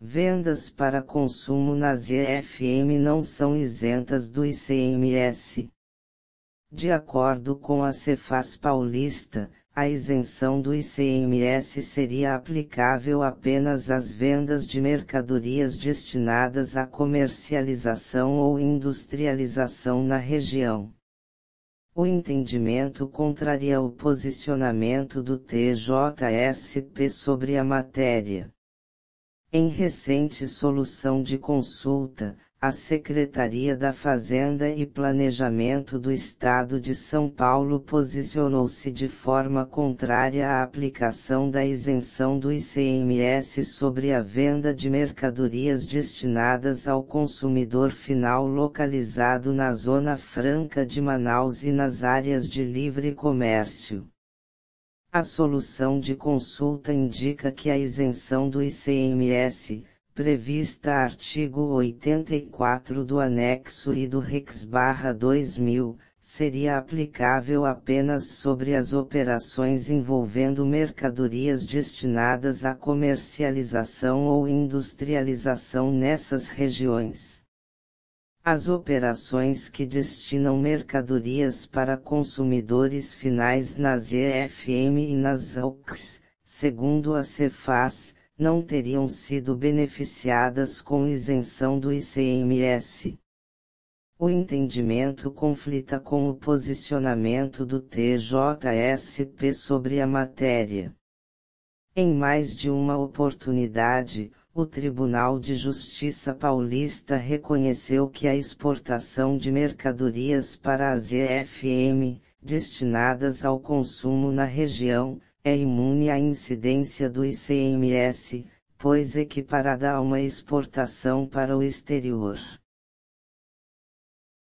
vendas para consumo nas EFM não são isentas do ICMS. De acordo com a Cefaz Paulista, a isenção do ICMS seria aplicável apenas às vendas de mercadorias destinadas à comercialização ou industrialização na região. O entendimento contraria o posicionamento do TJSP sobre a matéria. Em recente solução de consulta, a Secretaria da Fazenda e Planejamento do Estado de São Paulo posicionou-se de forma contrária à aplicação da isenção do ICMS sobre a venda de mercadorias destinadas ao consumidor final localizado na Zona Franca de Manaus e nas áreas de livre comércio. A solução de consulta indica que a isenção do ICMS, prevista artigo 84 do anexo I do REX/2000, seria aplicável apenas sobre as operações envolvendo mercadorias destinadas à comercialização ou industrialização nessas regiões. As operações que destinam mercadorias para consumidores finais nas EFM e nas AUCs, segundo a Cefaz, não teriam sido beneficiadas com isenção do ICMS. O entendimento conflita com o posicionamento do TJSP sobre a matéria. Em mais de uma oportunidade, o Tribunal de Justiça Paulista reconheceu que a exportação de mercadorias para as EFM, destinadas ao consumo na região, é imune à incidência do ICMS, pois equiparada a uma exportação para o exterior.